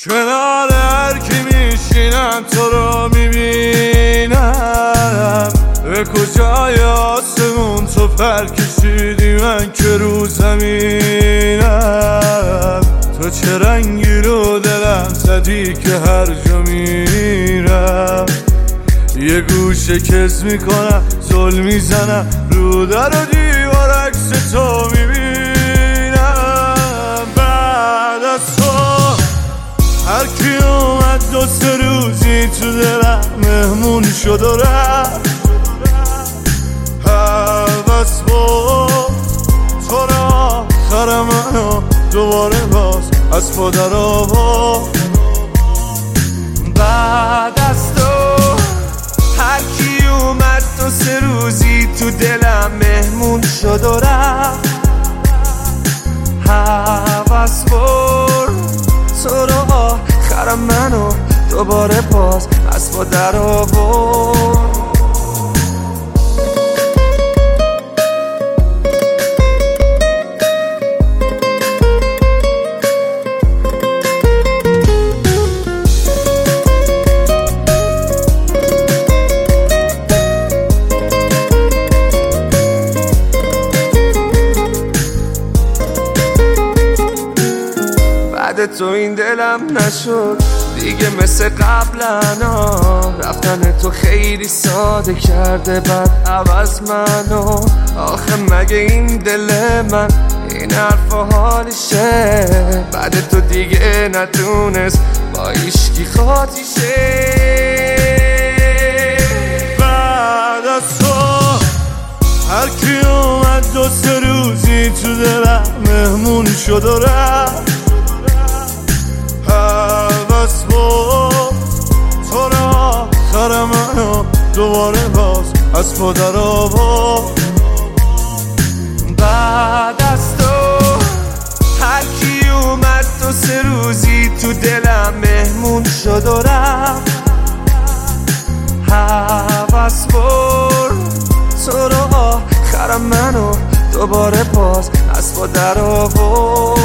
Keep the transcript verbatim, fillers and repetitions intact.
کنار هر کی میشینم تو رو میبینم. به کجای آسمون تو پر کشیدی من که رو زمینم. تو چه رنگی رو دلم زدی که هر جا میرم یه گوشه کز میکنم زل میزنم رو در و دیوار عکس تو میبینم. بعد از تو هر کی اومد دو سه روزی تو دلم مهمون شد و رفت. حوض بود تو را آخر منو دوباره باز از پا در آورد. بعد از تو هر کی اومد دو سه روزی تو دلم مهمون شد و رفت. حوض برد تو رو آخر منو دوباره باز از پا در آورد. بعد تو این دلم نشد دیگه مثل قبلا. رفتن تو خیلی ساده کرده بعد عوض منو. آخه مگه این دل من این حرف و حالشه؟ بعد تو دیگه نتونست با ایشکی خاطیشه. بعد از تو هر کی اومد دو سه روزی تو دلم مهمون شد و رفت. حوض بود تو را آخر منو دوباره باز از پا در آورد. بعد از تو هر کی اومد دو سه روزی تو دلم مهمون شد و رفت. حوض بود تو را آخر منو دوباره باز از پا در آورد.